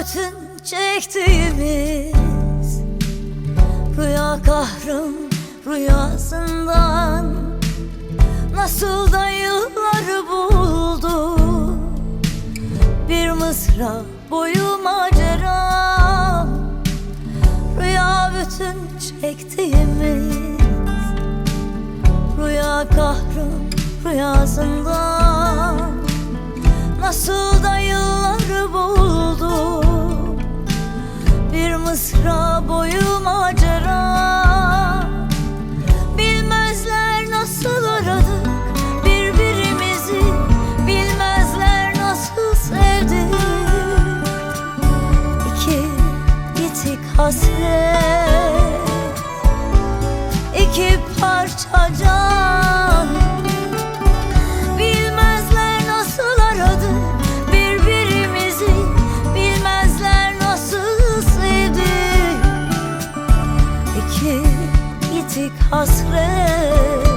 bütün çektiğimiz rüya kahrım rüyasından nasıl da yılları buldu. Bir mısra boyu maceram, rüya bütün çektiğimiz rüya kahrım rüyasından nasıl da yılları buldu. Bir mısra boyu macera, bilmezler nasıl aradık birbirimizi, bilmezler nasıl sevdik. İki yitik hasret, iki parça can. Bilmezler nasıl aradık birbirimizi, bilmezler nasıl sevdik. İki yitik hasret,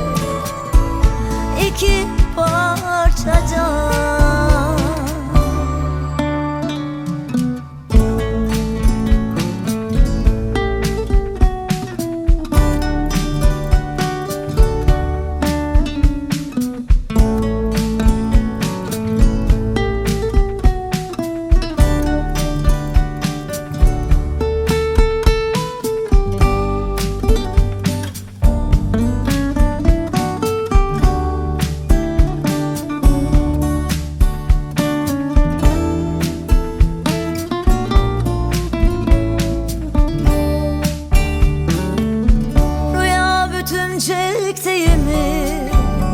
iki parça can. Çektiğimiz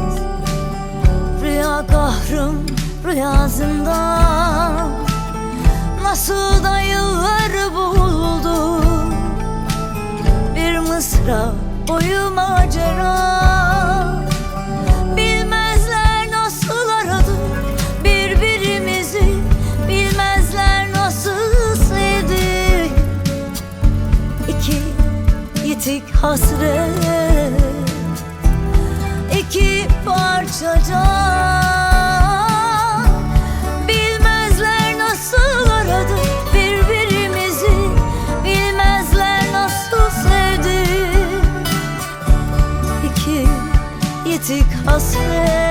rüya kahrım rüyasından nasıl da yılları buldu. Bir mısra boyu macera, bilmezler nasıl aradık birbirimizi, bilmezler nasıl sevdik. İki yitik hasret, iki parça can. Bilmezler nasıl aradık birbirimizi, bilmezler nasıl sevdik. İki yitik hasret,